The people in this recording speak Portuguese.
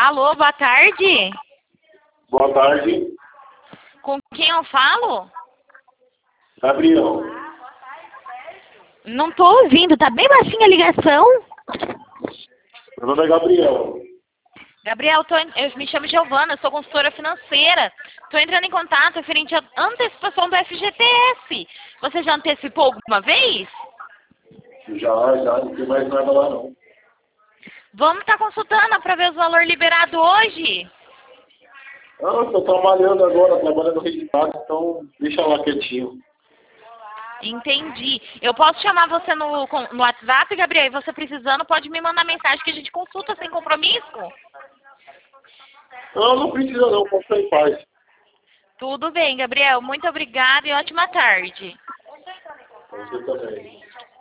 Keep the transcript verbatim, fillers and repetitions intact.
Alô, boa tarde. Boa tarde. Com quem eu falo? Gabriel. Não tô ouvindo, tá bem baixinha a ligação. Meu nome é Gabriel. Gabriel, tô, eu me chamo Giovana, sou consultora financeira. Estou entrando em contato referente à antecipação do F G T S. Você já antecipou alguma vez? Já, já, não tem mais nada lá não. Vamos estar consultando para ver o valor liberado hoje. Ah, eu tô trabalhando agora, trabalhando no Redbase, então deixa lá quietinho. Entendi. Eu posso chamar você no, no WhatsApp, Gabriel, e você precisando pode me mandar mensagem que a gente consulta sem compromisso? Não, não precisa não, pode ficar em paz. Tudo bem, Gabriel. Muito obrigada e ótima tarde. Você também.